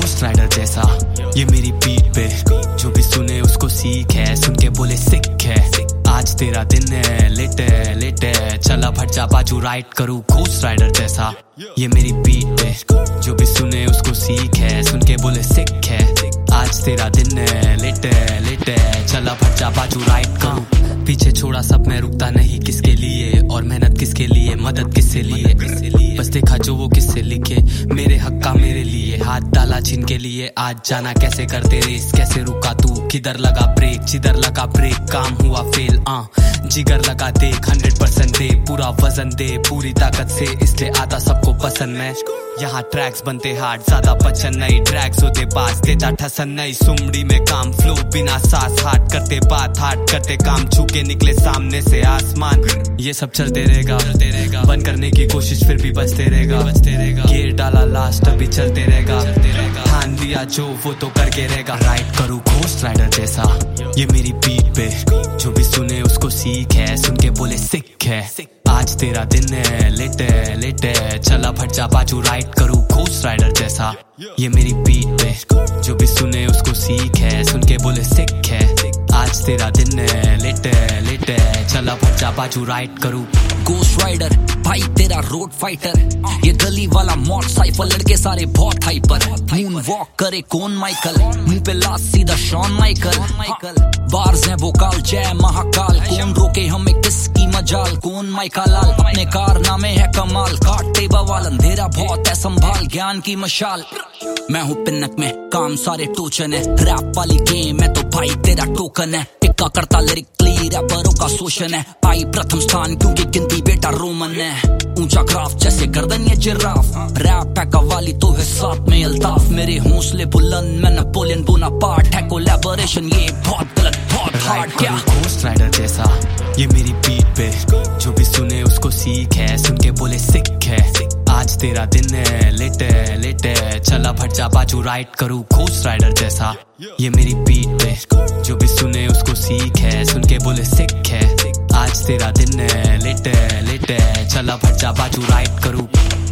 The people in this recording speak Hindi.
घोस्ट राइडर जैसा ये मेरी बीट पे, जो भी सुने उसको सीख है, सुन के बोले सिक है। आज तेरा दिन है, लेट है, चला भट जा बाजू राइड करूँ घोस्ट राइडर जैसा ये मेरी बीट पे, जो भी सुने उसको सीख है, सुन के बोले सिक है। आज तेरा दिन है, लेट है, चला भट जा बाजू राइड करूँ। पीछे छोड़ा सब मैं रुकता नहीं, किसके लिए और मेहनत किसके लिए, मदद किससे लिए, बस देखा जो वो किससे लिखे, मेरे हक का मेरे लिए, हाथ डाला जिनके लिए। आज जाना कैसे करते रेस, कैसे रुका तू, किधर लगा ब्रेक, जिधर लगा ब्रेक, काम हुआ फेल। जिगर लगा देख 100% दे, पूरा वजन दे पूरी ताकत से, इसलिए आता सबको पसंद। मैं यहाँ ट्रैक्स बनते हार्ड, ज्यादा बचन नहीं, ट्रैक्स होते पास, देता ठसन नहीं। सुमड़ी में काम फ्लो बिना सांस, हार्ड करते बात, हार्ड करते काम, छूके निकले सामने से आसमान। ये सब चलते रहेगा, बंद करने की कोशिश फिर भी बचते रहेगा। गियर डाला लास्ट अभी चलते रहेगा, ठान लिया जो वो तो करके रहेगा। राइड करूँ घोस्ट राइडर जैसा ये मेरी बीट पे, जो भी सुने उसको सीख है, सुन के बोले सिक है। आज तेरा दिन है, लेट है, चला भट जा बाजू राइड करूँ घोस्ट राइडर जैसा ये मेरी बीट पे, जो भी सुने उसको सीख है, सुन के बोले सिक है। आज तेरा दिन है, लेट है, चला भट जा बाजू राइड करूँ घोस्ट राइडर भाई तेरा रोड फाइटर, ये गली वाला मोटरसाइकिल, लड़के सारे बहुत हाइपर। मून वॉक करे कौन माइकल, मुंह पे लास्ट सीधा शॉन माइकल। बार्स हैं भोकाल जय महाकाल, कौन रोके हमें किसकी मजाल, कौन माइका लाल, अपने कारनामे है कमाल। काटते बवाल अंधेरा बहुत है संभाल, ज्ञान की मशाल। मैं हूँ पिन्नक में काम सारे टोचन है, रैप वाली गेम है तो भाई तेरा टोकन है। टिक्का करता लिरिकली रैपरों का शोषण है, पाई प्रथम स्थान क्योंकि गिनती बेटा रोमन है। ऊंचा क्राफ्ट जैसे गर्दन ये जिराफ, रैप है कवाली तो है साथ में अल्ताफ। मेरे हौसले बुलंद मैं नेपोलियन बोनापार्ट है, कोलैबोरेशन ये बहुत गलत बहुत हार्ड। क्या घोस्ट राइडर जैसा ये मेरी बीट पे, जो भी सुने उसको सीख है, सुन के बोले सिक है। आज तेरा दिन है, लेट है, चला भट जा बाजू राइड करूँ घोस्ट राइडर जैसा ये मेरी बीट पे, जो भी सुने उसको सीख है, सुन के बोले सिक है। आज तेरा दिन है, लेट है, चला भट जा बाजू राइड करूँ।